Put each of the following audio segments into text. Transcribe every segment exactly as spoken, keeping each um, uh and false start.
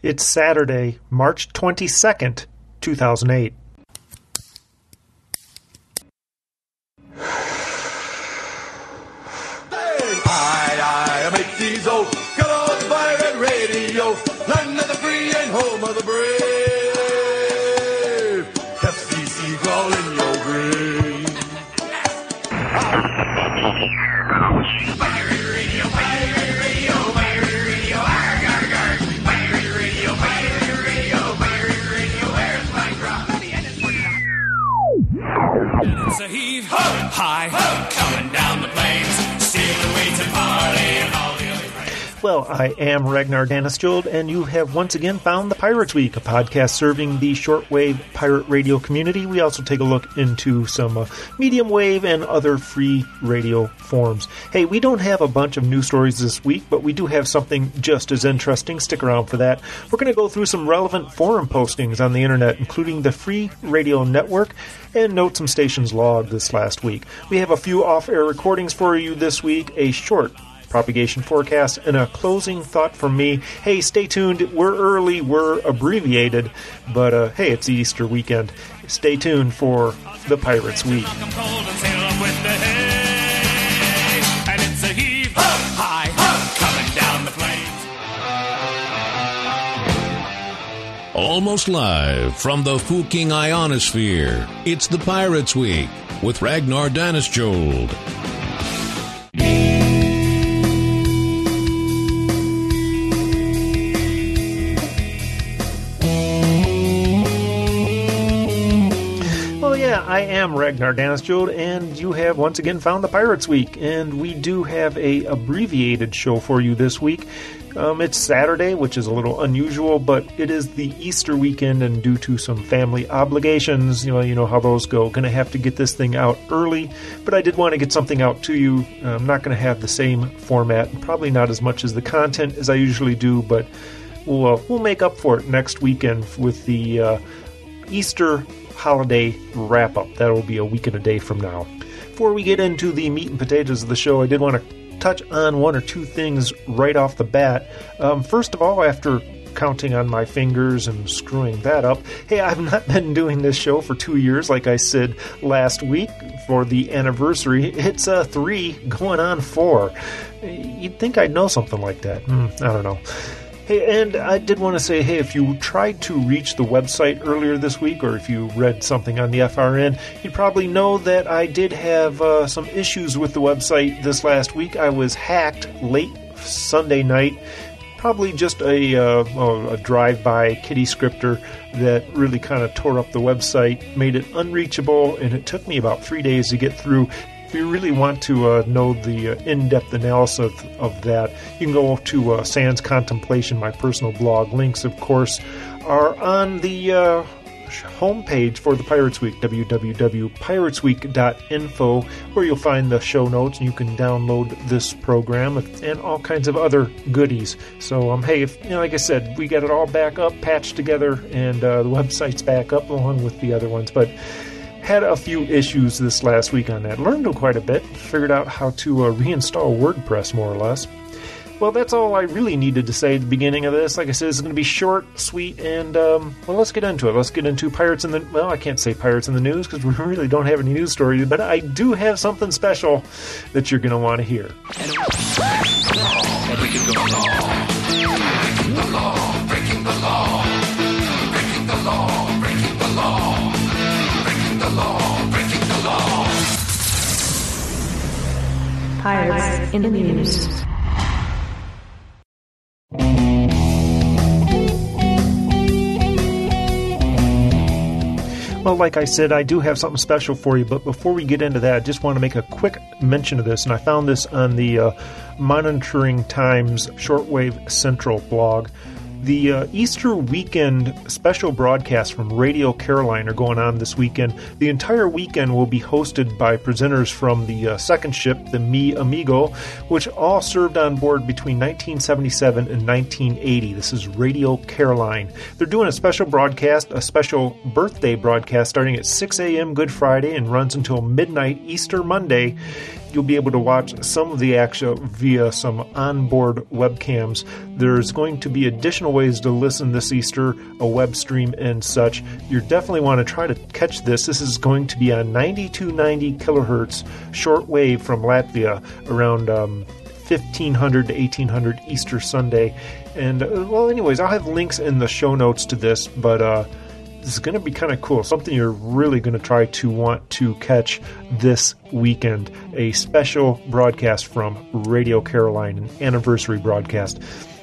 It's Saturday, March twenty-second, two thousand eight. I, I make these old good old pirate radio, land of the free and home of the brave. F C C crawl in your grave. Pirate radio, pirate radio, pirate radio, arg, arg, arg. Pirate radio, pirate radio, pirate radio, where's my drum? It's a heave, ho, high, ho, coming down the plains. Well, I am Ragnar Daneskjold, and you have once again found the Pirates Week, a podcast serving the shortwave pirate radio community. We also take a look into some uh, medium wave and other free radio forms. Hey, we don't have a bunch of news stories this week, but we do have something just as interesting. Stick around for that. We're going to go through some relevant forum postings on the internet, including the Free Radio Network, and note some stations logged this last week. We have a few off-air recordings for you this week, a short propagation forecast, and a closing thought from me. Hey, stay tuned. We're early, we're abbreviated, but uh, hey, it's the Easter weekend. Stay tuned for the Pirates Week. Almost live from the Fuking Ionosphere, it's the Pirates Week with Ragnar Daneskjold. I am Ragnar Daneskjold, and you have once again found the Pirates Week, and we do have a abbreviated show for you this week. Um, it's Saturday, which is a little unusual, but it is the Easter weekend, and due to some family obligations, you know, you know how those go, going to have to get this thing out early, but I did want to get something out to you. I'm not going to have the same format, probably not as much as the content as I usually do, but we'll, uh, we'll make up for it next weekend with the uh, Easter holiday wrap-up. That'll be a week and a day from now. Before we get into the meat and potatoes of the show, I did want to touch on one or two things right off the bat. Um, first of all, after counting on my fingers and screwing that up, hey, I've not been doing this show for two years, like I said last week for the anniversary. It's uh, three going on four. You'd think I'd know something like that. Mm, I don't know. Hey, and I did want to say, hey, if you tried to reach the website earlier this week, or if you read something on the F R N, you'd probably know that I did have uh, some issues with the website this last week. I was hacked late Sunday night, probably just a, uh, a drive-by kiddie scripter that really kind of tore up the website, made it unreachable, and it took me about three days to get through. If you really want to uh, know the uh, in-depth analysis of, of that, you can go to uh, Sans Contemplation, my personal blog. Links, of course, are on the uh, homepage for the Pirates Week, w w w dot pirates week dot info, where you'll find the show notes, and you can download this program and all kinds of other goodies. So, um, hey, if, you know, like I said, we got it all back up, patched together, and uh, the website's back up along with the other ones, but had a few issues this last week on that. Learned quite a bit. Figured out how to uh, reinstall WordPress, more or less. Well, that's all I really needed to say at the beginning of this. Like I said, it's going to be short, sweet, and, um, well, let's get into it. Let's get into Pirates in the... Well, I can't say Pirates in the News, because we really don't have any news stories, but I do have something special that you're going to want to hear. Breaking the law, breaking the law, breaking the law, breaking the law, breaking the law. The law, breaking the law. Pirates in the News. Well, like I said, I do have something special for you, but before we get into that, I just want to make a quick mention of this, and I found this on the uh, Monitoring Times Shortwave Central blog. The uh, Easter weekend special broadcasts from Radio Caroline are going on this weekend. The entire weekend will be hosted by presenters from the uh, second ship, the Mi Amigo, which all served on board between nineteen seventy-seven and nineteen eighty. This is Radio Caroline. They're doing a special broadcast, a special birthday broadcast starting at six a.m. Good Friday and runs until midnight Easter Monday. You'll be able to watch some of the action via some onboard webcams. There's going to be additional ways to listen this Easter, a web stream and such. You definitely want to try to catch this. This is going to be on ninety-two ninety kilohertz shortwave from Latvia around um, fifteen hundred to eighteen hundred Easter Sunday. And, uh, well, anyways, I'll have links in the show notes to this, but uh, this is going to be kind of cool. Something you're really going to try to want to catch this weekend. A special broadcast from Radio Caroline, an anniversary broadcast.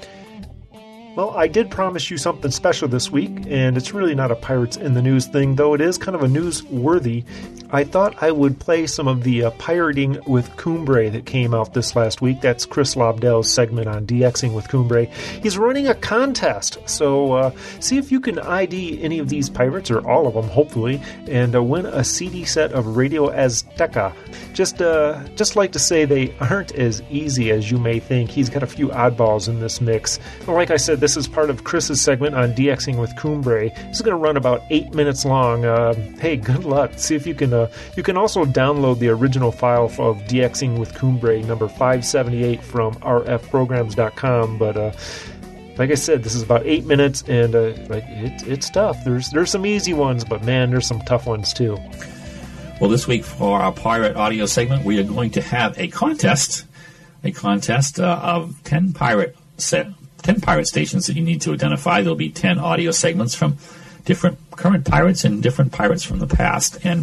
Well, I did promise you something special this week, and it's really not a Pirates in the News thing, though it is kind of a newsworthy. I thought I would play some of the uh, Pirating with Cumbre that came out this last week. That's Chris Lobdell's segment on DXing with Cumbre. He's running a contest, so uh, see if you can I D any of these pirates, or all of them, hopefully, and uh, win a C D set of Radio Azteca. Just, uh, just like to say they aren't as easy as you may think. He's got a few oddballs in this mix. Like I said, this is part of Chris's segment on DXing with Cumbre. This is going to run about eight minutes long. Uh, hey, good luck. See if you can. Uh, you can also download the original file of DXing with Cumbre, number five seventy-eight, from r f programs dot com. But uh, like I said, this is about eight minutes, and uh, like it, it's tough. There's there's some easy ones, but man, there's some tough ones too. Well, this week for our Pirate Audio segment, we are going to have a contest, a contest uh, of ten pirate set. ten pirate stations that you need to identify. There'll be ten audio segments from different current pirates and different pirates from the past. And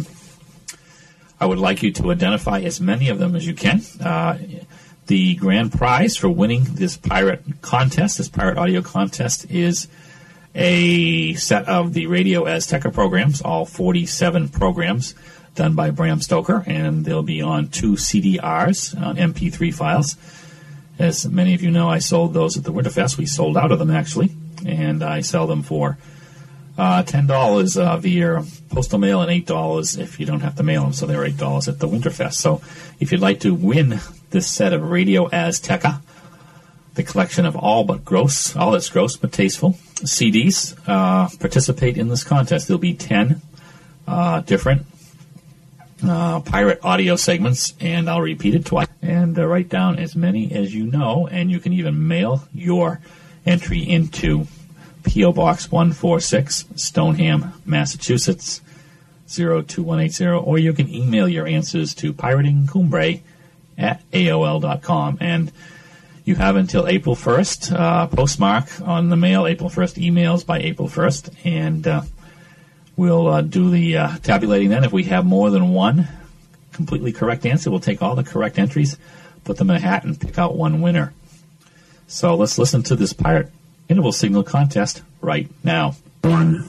I would like you to identify as many of them as you can. Uh, the grand prize for winning this pirate contest, this pirate audio contest, is a set of the Radio Azteca programs, all forty-seven programs done by Bram Stoker, and they'll be on two C D Rs, on M P three files. As many of you know, I sold those at the Winterfest. We sold out of them, actually, and I sell them for uh, ten dollars uh, via postal mail and eight dollars if you don't have to mail them, so they're eight dollars at the Winterfest. So if you'd like to win this set of Radio Azteca, the collection of all but gross, all that's gross but tasteful C Ds, uh, participate in this contest. There'll be ten uh, different Uh, pirate audio segments, and I'll repeat it twice, and uh, write down as many as you know, and you can even mail your entry into P O Box one forty-six, Stoneham, Massachusetts, zero two one eight zero, or you can email your answers to piratingcumbre at A O L dot com, and you have until April first, uh, postmark on the mail, April first, emails by April first, and uh, We'll uh, do the uh, tabulating then. If we have more than one completely correct answer, we'll take all the correct entries, put them in a hat, and pick out one winner. So let's listen to this pirate interval signal contest right now. One.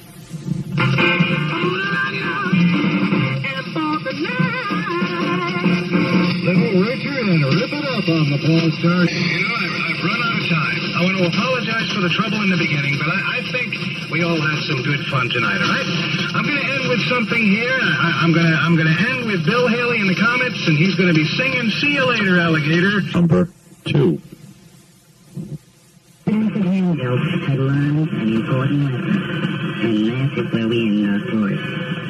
Little Richard and rip it up on the Paul Star. You know, I've, I've run out of time. I want to apologize for the trouble in the beginning, but I, I think we all had some good fun tonight, all right? I'm going to end with something here. I, I'm going to I'm going to end with Bill Haley in the Comets, and he's going to be singing "See You Later, Alligator." Number two. Senator Handel had learned an important lesson, and that is where we end our story.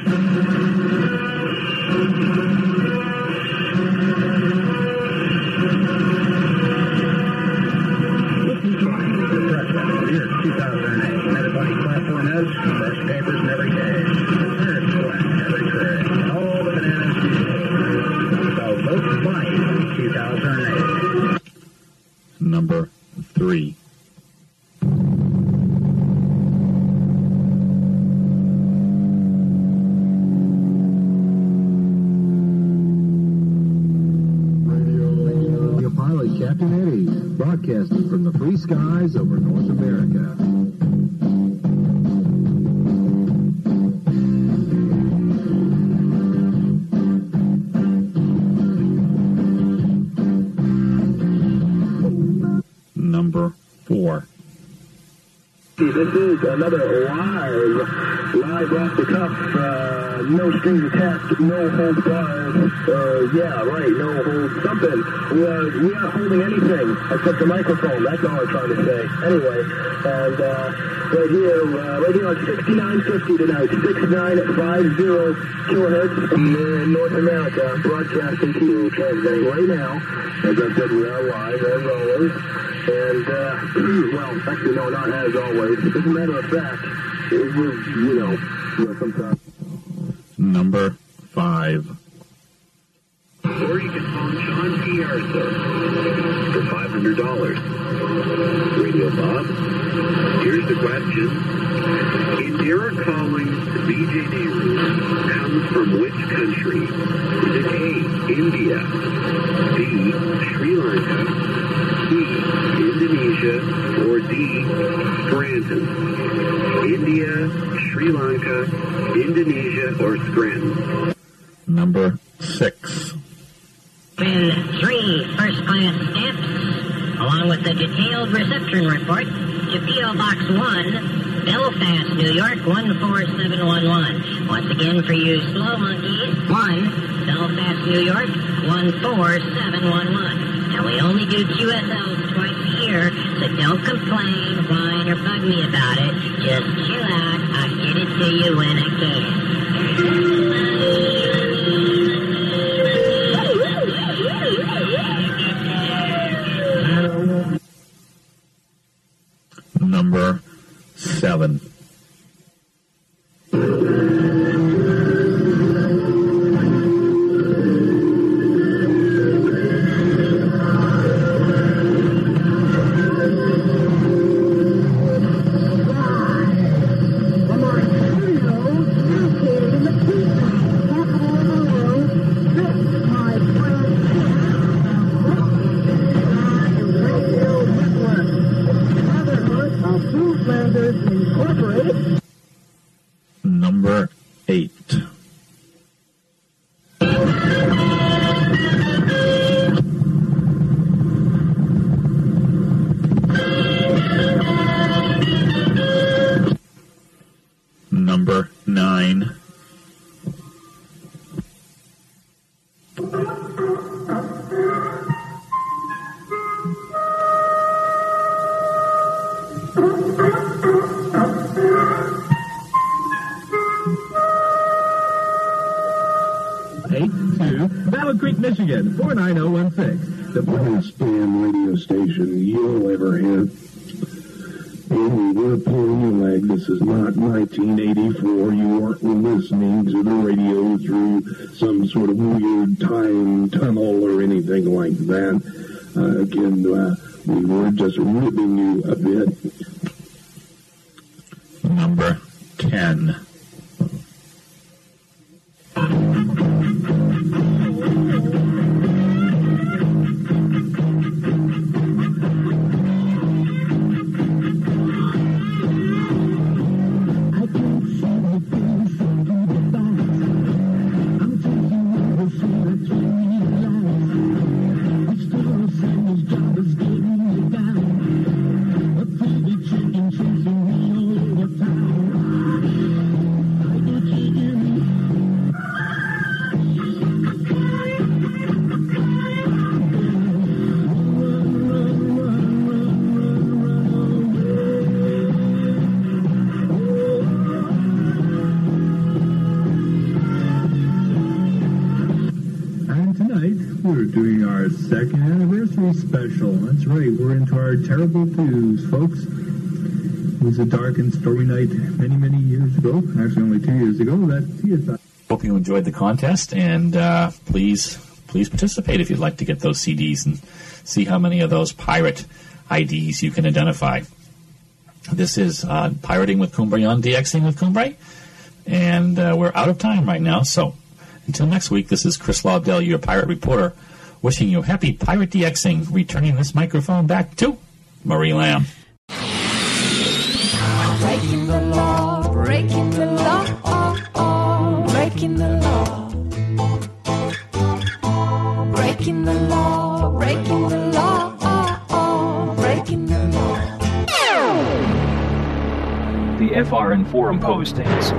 Year two thousand eight. Everybody platform is fresh papers in every day. Parents collect every tray. All the bananas you need. So vote twice two thousand eight. Number three. Radio pilot Captain Eddie, broadcasting from the free skies over North America. Number four. This is another live, live off the cuff, uh, no strings attached, no hold bars, uh, yeah, right, no hold something. We are, we aren't holding anything except the microphone, that's all I'm trying to say. Anyway, and, uh, right here, uh, right here on sixty-nine fifty tonight, sixty-nine fifty kilohertz in North America, broadcasting to you, transmitting right now. As I said, we are live, as always. And, uh, well, actually, no, not as always. As a matter of fact, it was, you know, you know sometimes. Number five. Or you can phone John P. Arthur for five hundred dollars. Radio Bob, here's the question. Indira Collins' B J Nehru comes from which country? Is it A, India, B, Sri Lanka, C, Indonesia, or D, Scranton? India, Sri Lanka, Indonesia, or Scranton? Number six. Send three first-class stamps, along with the detailed reception report, to P O Box one, Belfast, New York, one four seven one one. Once again, for you slow monkeys, one, Belfast, New York, one four seven one one. Now, we only do Q S Ls twice a year, so don't complain, whine, or bug me about it. Just chill out. I'll get it to you when I can. Number seven. Number eight. Number nine. eight two, Battle Creek, Michigan, four nine zero one six. The best damn radio station you'll ever hear. And we're pulling your leg. This is not nineteen eighty-four. You aren't listening to the radio through some sort of weird time tunnel or anything like that. Uh, again, uh, we were just ripping you a bit. Number ten. We're doing our second anniversary special. That's right, we're into our terrible twos, folks. It was a dark and stormy night many, many years ago. Actually, only two years ago. That T S I. Hope you enjoyed the contest, and uh, please, please participate if you'd like to get those C Ds and see how many of those pirate I Ds you can identify. This is uh, Pirating with Cumbre on DXing with Cumbre, and uh, we're out of time right now, so until next week, this is Chris Lobdell, your pirate reporter, wishing you happy pirate DXing, returning this microphone back to Marie Lamb. Breaking the law, breaking the law, oh, oh, breaking the law. Breaking the law, breaking the law, oh, oh, breaking the law. The F R N forum postings.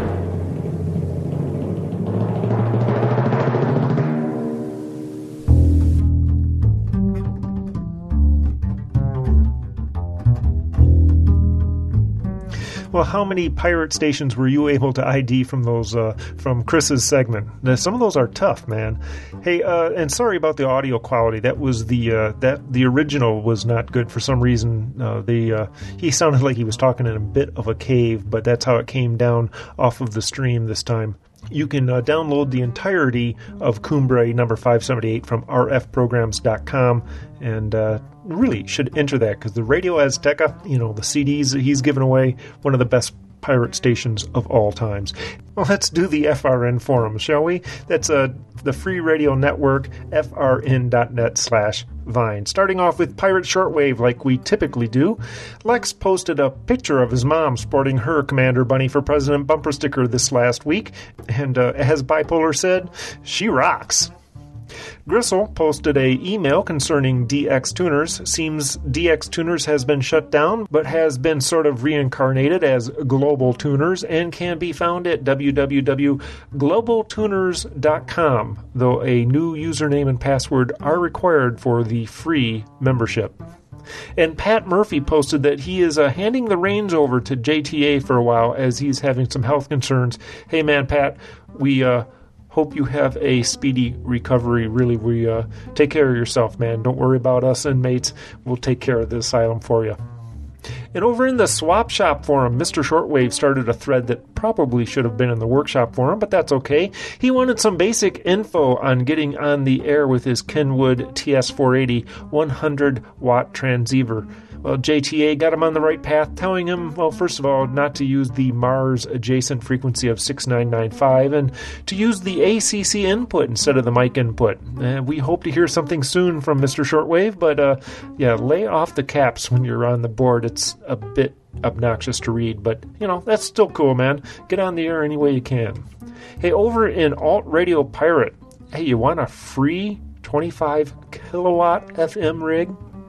Well, how many pirate stations were you able to I D from those uh, from Chris's segment? Now, some of those are tough, man. Hey, uh, and sorry about the audio quality. That was the uh, that the original was not good for some reason. Uh, the uh, he sounded like he was talking in a bit of a cave, but that's how it came down off of the stream this time. You can uh, download the entirety of Cumbre number five seventy-eight from r f programs dot com, and uh, really should enter that because the Radio Azteca, you know, the C Ds that he's given away, one of the best pirate stations of all times. Well, let's do the F R N forum, shall we? That's uh, the Free Radio Network, f r n dot net slash Vine. Starting off with Pirate Shortwave like we typically do, Lex posted a picture of his mom sporting her Commander Bunny for President bumper sticker this last week, and uh, as Bipolar said, she rocks. Gristle posted a email concerning D X Tuners. Seems D X Tuners has been shut down, but has been sort of reincarnated as Global Tuners and can be found at w w w dot global tuners dot com, though a new username and password are required for the free membership. And Pat Murphy posted that he is uh, handing the reins over to J T A for a while as he's having some health concerns. Hey man, Pat, we uh hope you have a speedy recovery. Really, we uh, take care of yourself, man. Don't worry about us inmates. We'll take care of the asylum for you. And over in the Swap Shop forum, Mister Shortwave started a thread that probably should have been in the Workshop forum, but that's okay. He wanted some basic info on getting on the air with his Kenwood T S four eighty one hundred watt transceiver. Well, J T A got him on the right path, telling him, well, first of all, not to use the Mars adjacent frequency of six nine nine five and to use the A C C input instead of the mic input. Uh, we hope to hear something soon from Mister Shortwave, but uh, yeah, lay off the caps when you're on the board. It's a bit obnoxious to read, but, you know, that's still cool, man. Get on the air any way you can. Hey, over in Alt Radio Pirate, hey, you want a free twenty-five kilowatt F M rig?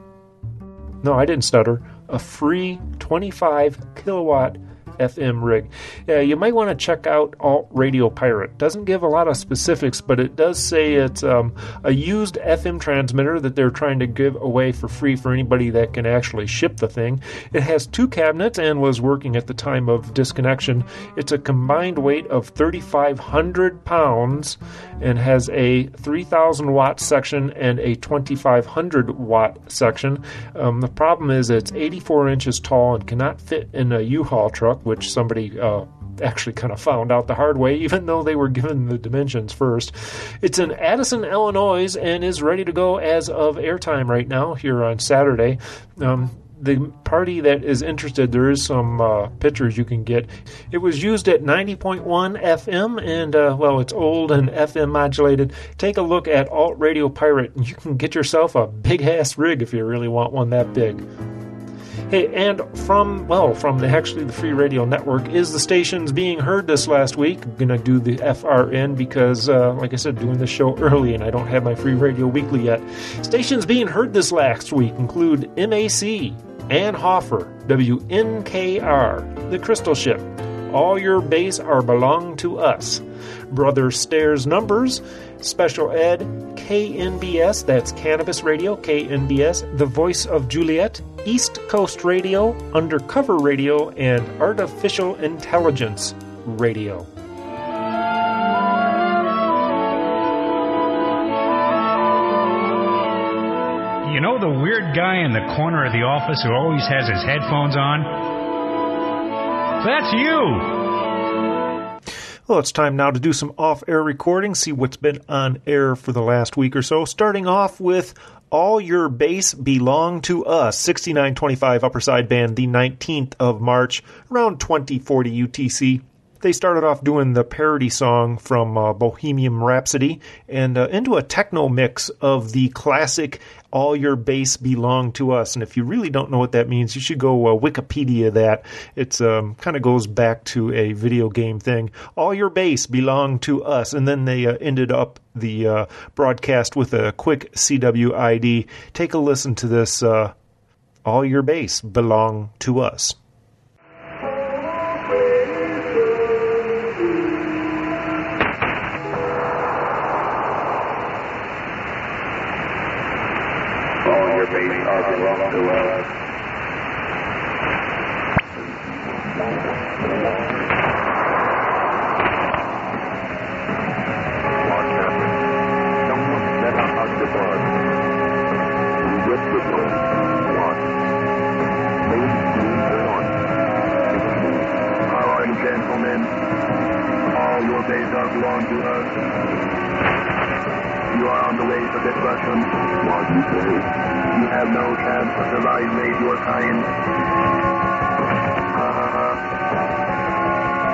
No, I didn't stutter. A free twenty-five kilowatt F M rig. Yeah, you might want to check out Alt Radio Pirate. Doesn't give a lot of specifics, but it does say it's um, a used F M transmitter that they're trying to give away for free for anybody that can actually ship the thing. It has two cabinets and was working at the time of disconnection. It's a combined weight of thirty-five hundred pounds and has a three thousand watt section and a twenty-five hundred watt section. Um, the problem is it's eighty-four inches tall and cannot fit in a U-Haul truck, which somebody uh, actually kind of found out the hard way, even though they were given the dimensions first. It's in Addison, Illinois, and is ready to go as of airtime right now here on Saturday. Um, the party that is interested, there is some uh, pictures you can get. It was used at ninety point one F M, and, uh, well, it's old and F M modulated. Take a look at Alt Radio Pirate, and you can get yourself a big-ass rig if you really want one that big. Hey, and from, well, from the actually the Free Radio Network is the stations being heard this last week. I'm going to do the F R N because, uh, like I said, doing this show early and I don't have my Free Radio Weekly yet. Stations being heard this last week include M A C, Ann Hoffer, W N K R, The Crystal Ship, All Your Base Are Belong to Us, Brother Stairs Numbers, Special Ed, K N B S, that's Cannabis Radio, K N B S, The Voice of Juliet, East Coast Radio, Undercover Radio, and Artificial Intelligence Radio. You know the weird guy in the corner of the office who always has his headphones on? That's you! Well, it's time now to do some off-air recording, see what's been on air for the last week or so. Starting off with All Your Bass Belong to Us, sixty-nine twenty-five Upper Side Band, the nineteenth of March, around twenty forty U T C. They started off doing the parody song from uh, Bohemian Rhapsody and uh, into a techno mix of the classic All Your Bass Belong to Us. And if you really don't know what that means, you should go uh, Wikipedia that. It's um, kind of goes back to a video game thing. All Your Bass Belong to Us. And then they uh, ended up the uh, broadcast with a quick C W I D. Take a listen to this uh, All Your Bass Belong to Us. Belong to us. Gentlemen, all your days are belong to us. You are on the way to destruction. What you say? You have no chance to civilizate your kind. Ha ha ha.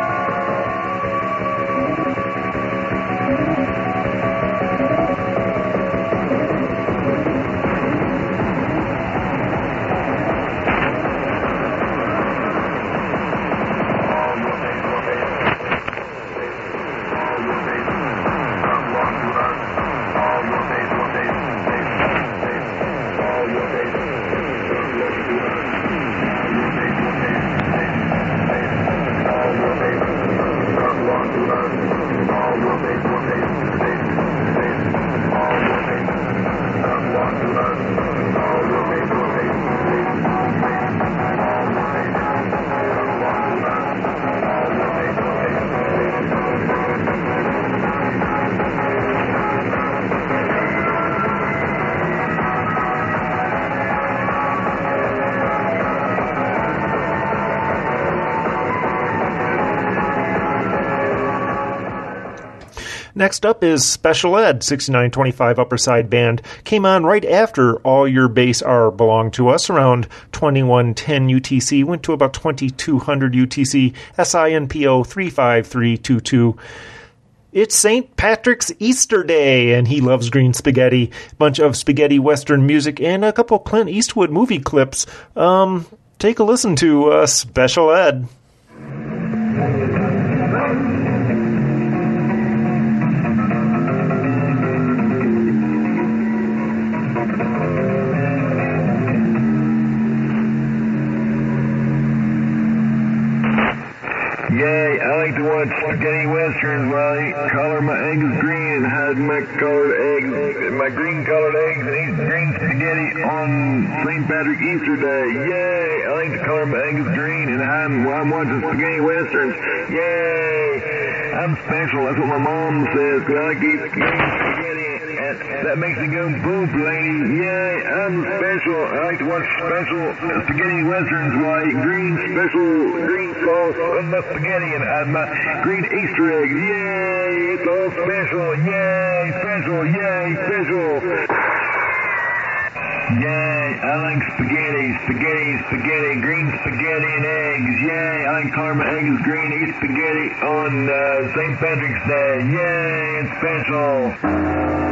Next up is Special Ed, sixty-nine twenty-five Upper Side Band. Came on right after All Your Base Are Belong to Us, around twenty-one ten U T C, went to about twenty-two hundred U T C, S I N P O three five three two two. It's Saint Patrick's Easter Day, and he loves green spaghetti. Bunch of spaghetti western music and a couple Clint Eastwood movie clips. Um, take a listen to uh, Special Ed. Yay, I like to watch spaghetti westerns while I eat, color my eggs green and hide my colored eggs, my green colored eggs and eat green spaghetti on Saint Patrick's Easter Day. Yay, I like to color my eggs green and hide while I'm watching spaghetti westerns. Yay, I'm special, that's what my mom says, because I like to eat green spaghetti and that makes me go boop, lady. Yay, I'm special, I like to watch special spaghetti westerns while I eat green special green sauce on my spaghetti and hide my green Easter eggs. Yay, it's all special. Yay, special. Yay, special. Yay, I like spaghetti, spaghetti, spaghetti, green spaghetti and eggs. Yay, I like color my eggs green, eat spaghetti on uh, Saint Patrick's Day. Yay, it's special.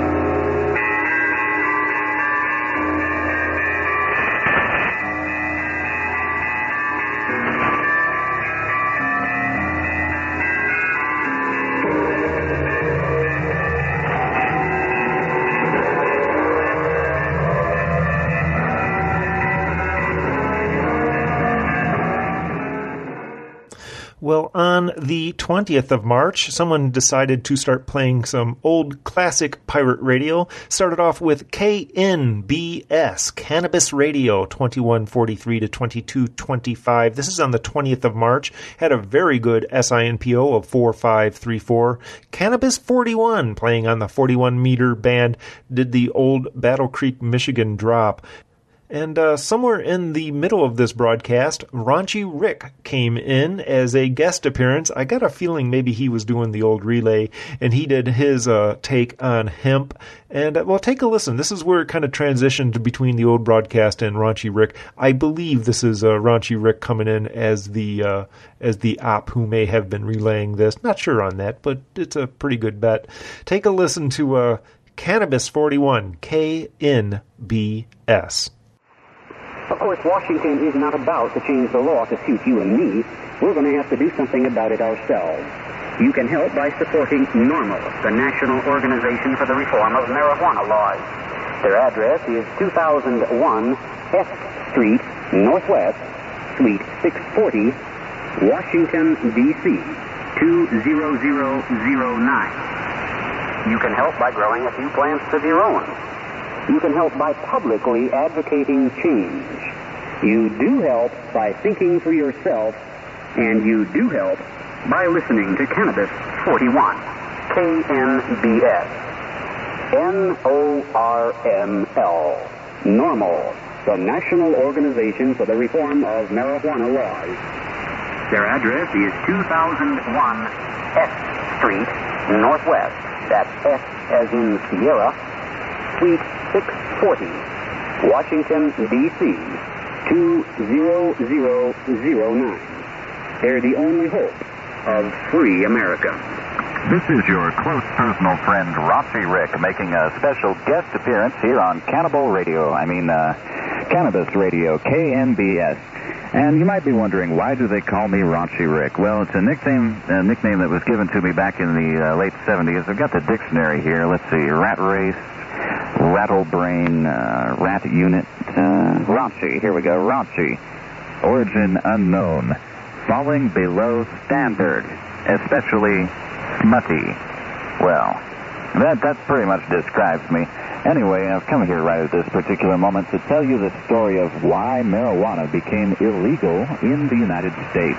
Well, on the twentieth of March, someone decided to start playing some old classic pirate radio. Started off with K N B S, Cannabis Radio, twenty-one forty-three to twenty-two twenty-five. This is on the twentieth of March. Had a very good S I N P O of four five three four. Cannabis forty-one, playing on the forty-one meter band, did the old Battle Creek, Michigan drop. And uh, somewhere in the middle of this broadcast, Raunchy Rick came in as a guest appearance. I got a feeling maybe he was doing the old relay, and he did his uh, take on hemp. And, uh, well, take a listen. This is where it kind of transitioned between the old broadcast and Raunchy Rick. I believe this is uh, Raunchy Rick coming in as the uh, as the op who may have been relaying this. Not sure on that, but it's a pretty good bet. Take a listen to uh, Cannabis forty-one, K N B S. Of course, Washington is not about to change the law to suit you and me. We're going to have to do something about it ourselves. You can help by supporting NORML, the National Organization for the Reform of Marijuana Laws. Their address is two thousand one F Street, Northwest, Suite six forty, Washington, D C two zero zero zero nine. You can help by growing a few plants of your own. You can help by publicly advocating change. You do help by thinking for yourself And you do help by listening to Cannabis forty-one, K N B S. N O R M L. NORML, the National Organization for the Reform of Marijuana Laws. Their address is two thousand one S Street, Northwest. That's S as in Sierra, Suite six forty, Washington, D C, two zero zero zero nine. They're the only hope of free America. This is your close personal friend, Rossi Rick, making a special guest appearance here on Cannibal Radio. I mean, uh, Cannabis Radio, K N B S. And you might be wondering, why do they call me Raunchy Rick? Well, it's a nickname a nickname that was given to me back in the uh, late seventies. I've got the dictionary here. Let's see, rat race, rattlebrain, uh, rat unit, uh, raunchy. Here we go, raunchy. Origin unknown. Falling below standard, especially smutty. Well, that, that pretty much describes me. Anyway, I've come here right at this particular moment to tell you the story of why marijuana became illegal in the United States.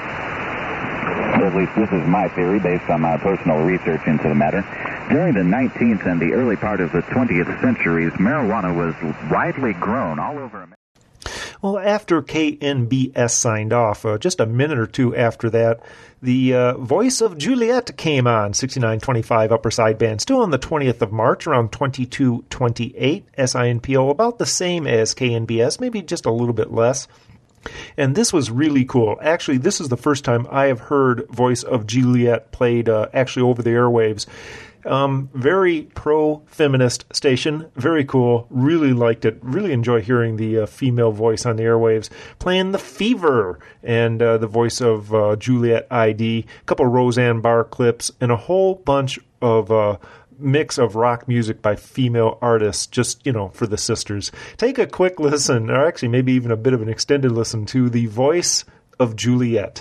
At least this is my theory based on my personal research into the matter. During the nineteenth and the early part of the twentieth centuries, marijuana was widely grown all over America. Well, after K N B S signed off, uh, just a minute or two after that, the uh, Voice of Juliet came on, sixty-nine twenty-five upper sideband, still on the twentieth of March, around twenty-two twenty-eight, S I N P O, about the same as K N B S, maybe just a little bit less. And this was really cool. Actually, this is the first time I have heard Voice of Juliet played uh, actually over the airwaves. Um, very pro-feminist station. Very cool. Really liked it. Really enjoy hearing the uh, female voice on the airwaves. Playing The Fever and uh, the voice of uh, Juliet I D. A couple Roseanne Barr clips and a whole bunch of uh, mix of rock music by female artists, just, you know, for the sisters. Take a quick listen, or actually maybe even a bit of an extended listen to The Voice of Juliet.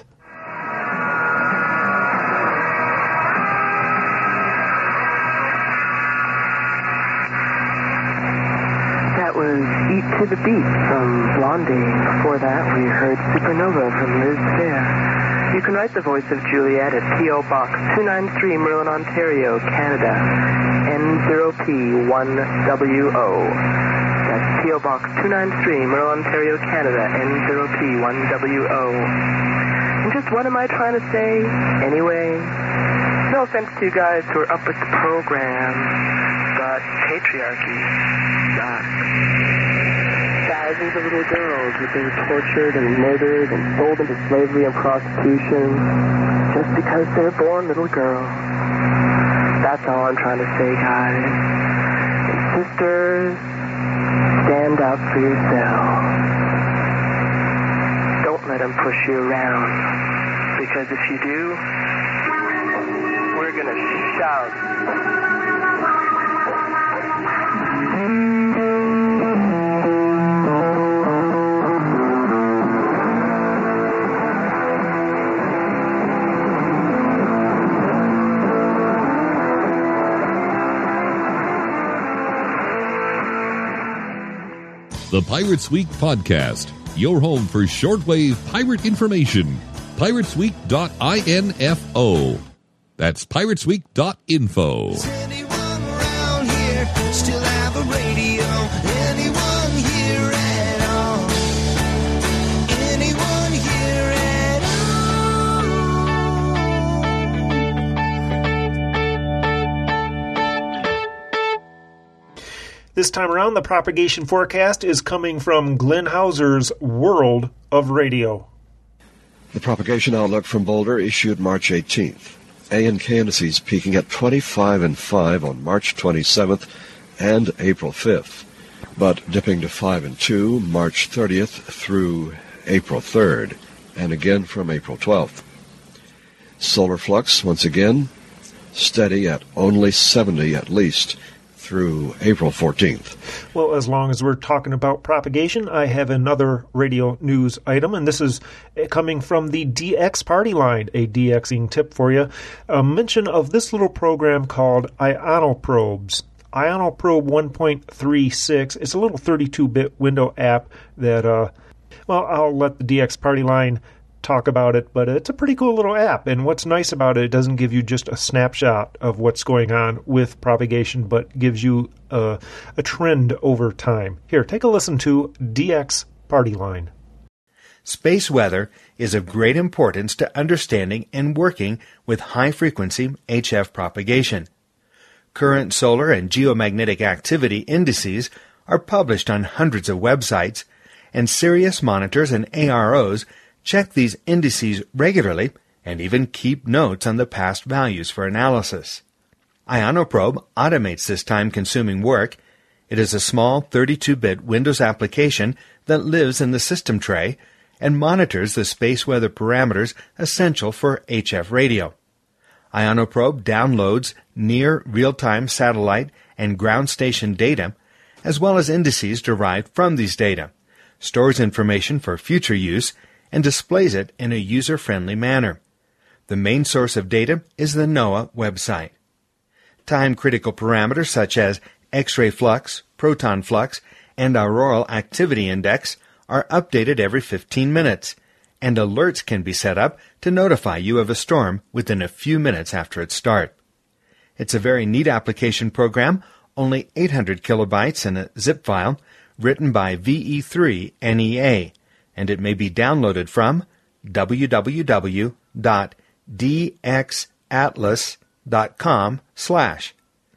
Eat to the Beat from Blondie. Before that, we heard Supernova from Liz Phair. You can write The Voice of Juliet at P O. Box two ninety-three, Merlin, Ontario, Canada, N zero P one W O. That's P O. Box two ninety-three, Merlin, Ontario, Canada, N zero P one W O. And just what am I trying to say, anyway? No offense to you guys who are up with the program, but patriarchy sucks. Thousands of little girls were being tortured and murdered and sold into slavery and prostitution just because they're born little girls. That's all I'm trying to say, guys. And sisters, stand up for yourselves. Don't let them push you around, because if you do, we're gonna shout. The Pirates Week Podcast, your home for shortwave pirate information. Pirates Week dot info. That's Pirates Week dot info. Does anyone around here still have a radio? Anyone here at all? Anyone here at This time around, the propagation forecast is coming from Glenn Hauser's World of Radio. The propagation outlook from Boulder issued March eighteenth. A and K indices peaking at twenty-five and five on March twenty-seventh and April fifth, but dipping to five and two March thirtieth through April third, and again from April twelfth. Solar flux, once again, steady at only seventy at least through April fourteenth. Well, as long as we're talking about propagation, I have another radio news item, and this is coming from the D X Party Line, a DXing tip for you. A mention of this little program called Ionoprobes. Ionoprobe one point three six. It's a little thirty-two bit window app that, uh, well, I'll let the D X Party Line talk about it, but it's a pretty cool little app. And what's nice about it, it doesn't give you just a snapshot of what's going on with propagation, but gives you a, a trend over time. Here, take a listen to D X Party Line. Space weather is of great importance to understanding and working with high-frequency H F propagation. Current solar and geomagnetic activity indices are published on hundreds of websites, and Sirius monitors and A R Os check these indices regularly and even keep notes on the past values for analysis. Ionoprobe automates this time-consuming work. It is a small thirty-two bit Windows application that lives in the system tray and monitors the space weather parameters essential for H F radio. Ionoprobe downloads near real-time satellite and ground station data, as well as indices derived from these data, stores information for future use, and displays it in a user-friendly manner. The main source of data is the NOAA website. Time-critical parameters such as X-ray flux, proton flux, and auroral activity index are updated every fifteen minutes, and alerts can be set up to notify you of a storm within a few minutes after its start. It's a very neat application program, only eight hundred kilobytes in a zip file, written by V E three N E A, and it may be downloaded from w w w dot d x atlas dot com slash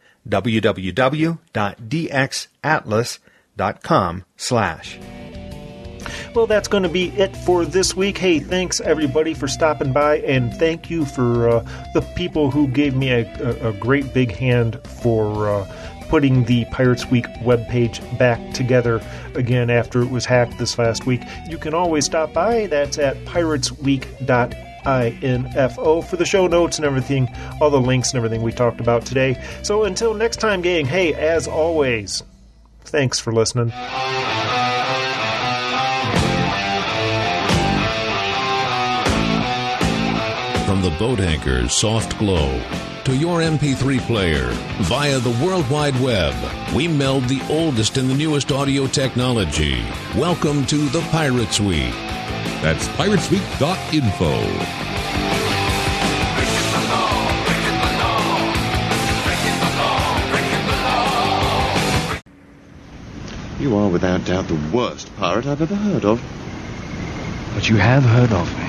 w w w dot d x atlas dot com slash. Well, that's going to be it for this week. Hey, thanks everybody for stopping by, and thank you for uh, the people who gave me a, a, a great big hand for uh, putting the Pirates Week webpage back together again after it was hacked this last week. You can always stop by. That's at pirates week dot info for the show notes and everything, all the links and everything we talked about today. So until next time, gang, hey, as always, thanks for listening. From the boat anchor's soft glow to your M P three player via the World Wide Web, we meld the oldest and the newest audio technology. Welcome to the Pirates Week. That's pirates week dot info. You are without doubt the worst pirate I've ever heard of. But you have heard of me.